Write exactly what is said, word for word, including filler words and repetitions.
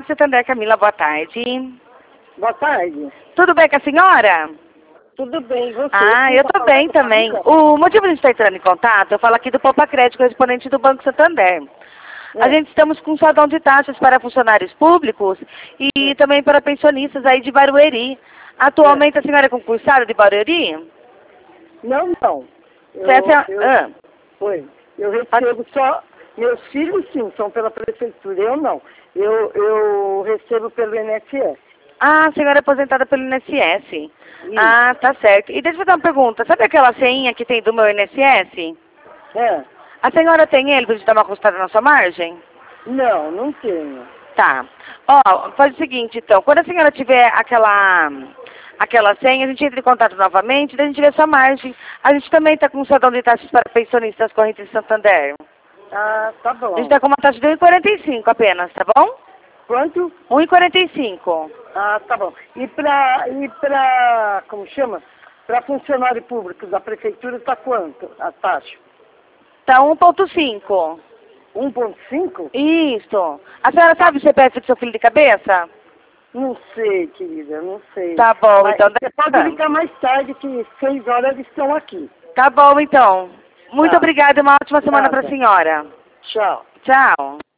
Santander, Camila, boa tarde. Boa tarde. Tudo bem com a senhora? Tudo bem, você? Ah, eu tô bem também. O motivo de a gente estar entrando em contato, eu falo aqui do Poupa Crédito, correspondente do Banco Santander. É. A gente estamos com saldão de taxas para funcionários públicos e É. também para pensionistas aí de Barueri. Atualmente É. a senhora é concursada de Barueri? Não, não. Eu, Certo? eu, Ah. Foi. Eu recebo só... Meus filhos, sim, são pela prefeitura. Eu não. Eu, eu recebo pelo I N S S. Ah, a senhora é aposentada pelo I N S S. Isso. Ah, tá certo. E deixa eu fazer uma pergunta. Sabe aquela senha que tem do meu I N S S? É. A senhora tem ele para a gente dar uma costada na sua margem? Não, não tenho. Tá. Ó, faz o seguinte, então. Quando a senhora tiver aquela, aquela senha, a gente entra em contato novamente, daí a gente vê a sua margem. A gente também está com um saldão de taxas para pensionistas correntes de Santander. Ah, tá bom. A gente está com uma taxa de um e quarenta e cinco apenas, tá bom? Quanto? um e quarenta e cinco. Ah, tá bom. E pra, e pra, como chama? Para funcionário público da prefeitura tá quanto a taxa? Tá um ponto cinco. um ponto cinco? Isso. A senhora sabe o C P F do seu filho de cabeça? Não sei, querida, não sei. Tá bom, Mas então. você pode ligar mais tarde, que seis horas eles estão aqui. Tá bom, então. Muito Tá. obrigada e uma ótima semana Nada. para a senhora. Tchau. Tchau.